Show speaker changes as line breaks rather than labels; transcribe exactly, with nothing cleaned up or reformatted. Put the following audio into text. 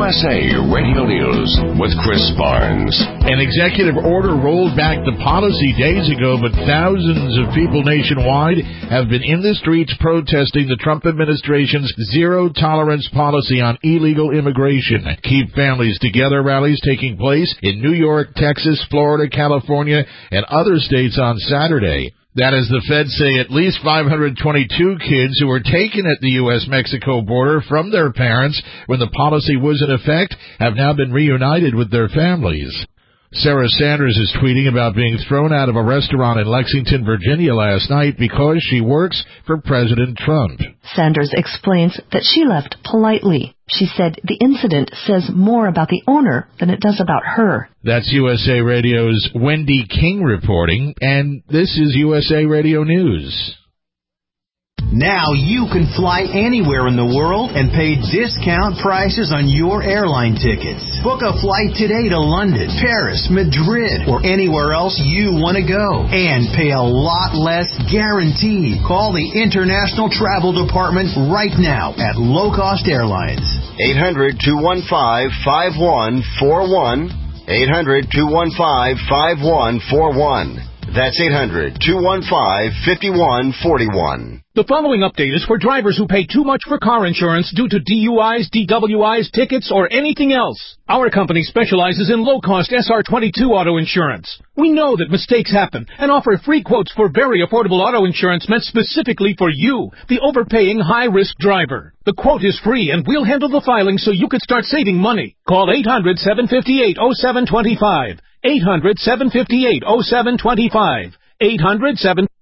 S A Radio News with Chris Barnes.
An executive order rolled back the policy days ago, but thousands of people nationwide have been in the streets protesting the Trump administration's zero-tolerance policy on illegal immigration. Keep Families Together rallies taking place in New York, Texas, Florida, California, and other states on Saturday. That is, the feds say at least five hundred twenty-two kids who were taken at the U S Mexico border from their parents when the policy was in effect have now been reunited with their families. Sarah Sanders is tweeting about being thrown out of a restaurant in Lexington, Virginia last night because she works for President Trump.
Sanders explains that she left politely. She said the incident says more about the owner than it does about her.
That's U S A Radio's Wendy King reporting, and this is U S A Radio News.
Now you can fly anywhere in the world and pay discount prices on your airline tickets. Book a flight today to London, Paris, Madrid, or anywhere else you want to go. And pay a lot less guaranteed. Call the International Travel Department right now at Low Cost Airlines.
eight hundred, two one five, five one four one. eight hundred, two one five, five one four one. That's eight hundred, two one five, five one four one.
The following update is for drivers who pay too much for car insurance due to D U Is, D W Is, tickets, or anything else. Our company specializes in low-cost S R twenty-two auto insurance. We know that mistakes happen and offer free quotes for very affordable auto insurance meant specifically for you, the overpaying high-risk driver. The quote is free, and we'll handle the filing so you can start saving money. Call eight hundred, seven five eight, oh seven two five. eight hundred, seven five eight, oh seven two five. eight hundred, seven